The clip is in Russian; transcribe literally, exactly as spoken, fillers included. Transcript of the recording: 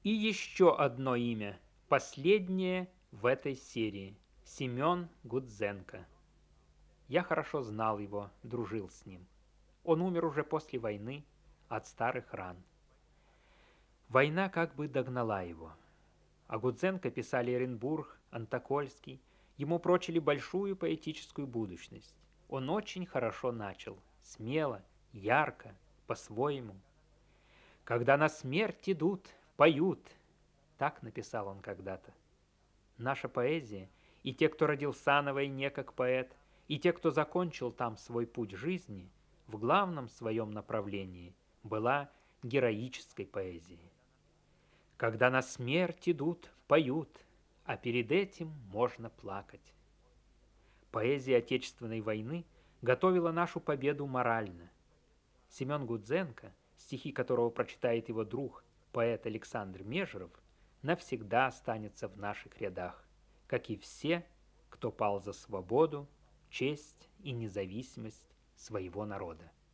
И еще одно имя, последнее в этой серии. Семен Гудзенко. Я хорошо знал его, дружил с ним. Он умер уже после войны от старых ран. Война как бы догнала его. А Гудзенко писали Эренбург, Антокольский. Ему прочили большую поэтическую будущность. Он очень хорошо начал, смело, ярко, по-своему. «Когда на смерть идут, поют», так написал он когда-то. Наша поэзия, и те, кто родился на войне как поэт, и те, кто закончил там свой путь жизни, в главном своем направлении была героической поэзией. Когда на смерть идут, поют, а перед этим можно плакать. Поэзия Отечественной войны готовила нашу победу морально. Семен Гудзенко, стихи которого прочитает его друг, поэт Александр Межеров, навсегда останется в наших рядах, как и все, кто пал за свободу, честь и независимость своего народа.